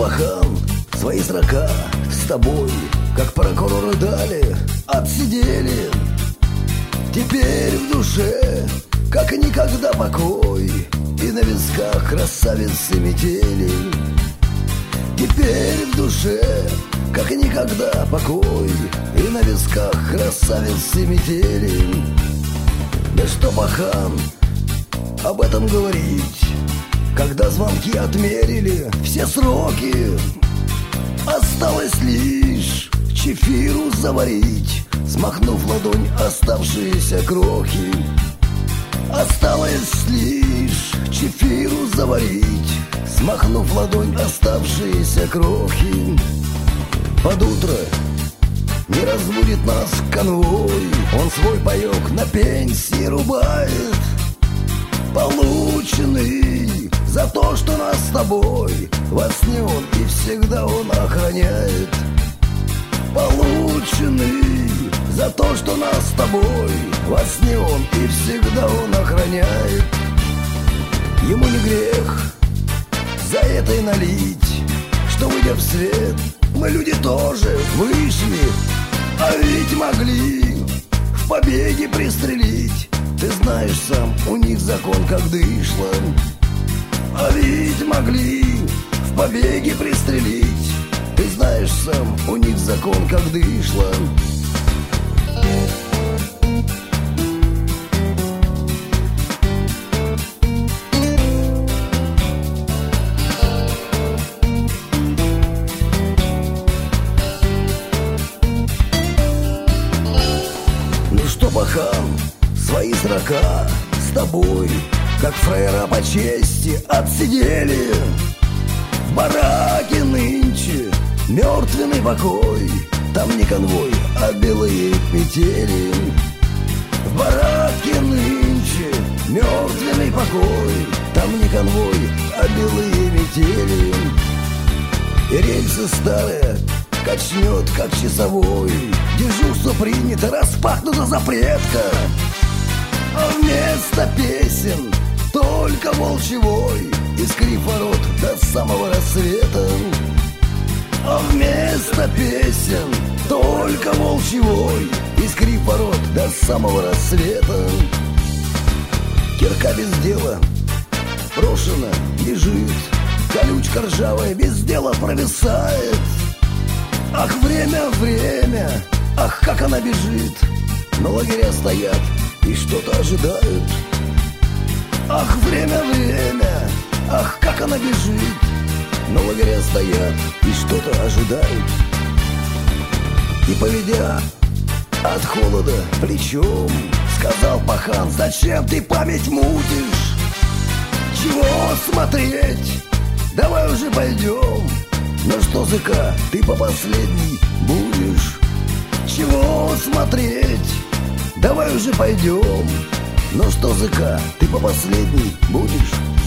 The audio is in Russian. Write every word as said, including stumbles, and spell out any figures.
пахан, свои срока с тобой, как прокуроры дали, отсидели. Теперь в душе, как и никогда, покой, и на висках красавицы метели. Теперь в душе, как и никогда, покой, и на висках красавицы метели. Да что, пахан, об этом говорить, когда звонки отмерили все сроки. Осталось лишь чефиру заварить, смахнув ладонь оставшиеся крохи. Осталось лишь чефиру заварить, смахнув ладонь оставшиеся крохи. Под утро не разбудит нас конвой, он свой паёк на пенсии рубает, полученный за то, что нас с тобой во сне он и всегда он охраняет. Полученный за то, что нас с тобой во сне он и всегда он охраняет. Ему не грех за это и налить, что, выйдя в свет, мы люди тоже вышли, а ведь могли в побеге пристрелить. Ты знаешь сам, у них закон как дышло. А ведь могли в побеге пристрелить. Ты знаешь сам, у них закон как дышло. Ну что, пахан, свои срока с тобой, как фраера по чести, отсидели. В бараке нынче мертвенный покой, там не конвой, а белые метели. В бараке нынче мертвенный покой, там не конвой, а белые метели. И рельсы старые качнет, как часовой, дежурство принято, распахнута запретка. А вместо песен только волчий вой, искрив ворот до самого рассвета. А вместо песен только волчий вой, искрив ворот до самого рассвета. Кирка без дела брошена лежит, колючка ржавая без дела провисает. Ах, время, время, ах, как она бежит. Но лагеря стоят и что-то ожидают. Ах, время, время, ах, как она бежит. Но лагеря стоят и что-то ожидают. И поведя от холода плечом, сказал пахан: зачем ты память мутишь? Чего смотреть? Давай уже пойдем. Но что, зыка, ты по последней будешь? Чего смотреть? Давай уже пойдем. Но что, зыка, ты по последней будешь?